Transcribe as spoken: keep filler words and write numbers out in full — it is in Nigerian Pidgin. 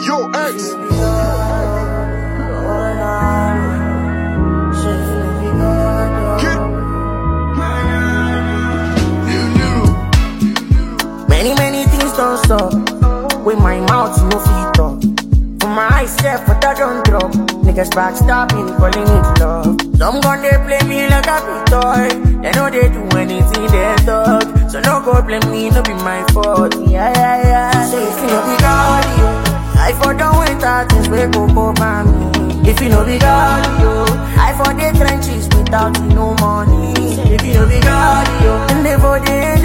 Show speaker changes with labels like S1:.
S1: Yo, X.
S2: Many, many things don't stop. With my mouth, no fit talk. For my eyes, step, but I don't drop. Niggas backstabbing, calling it love. Some gun they play me like a big toy. They know they do anything they talk. So no go blame me, no be my fault. Yeah, yeah, yeah. So if you know be God, you, I for don't wait out things we go go by me. If you know be God, you, I for the trenches without no money. If you know be God, you, and they for the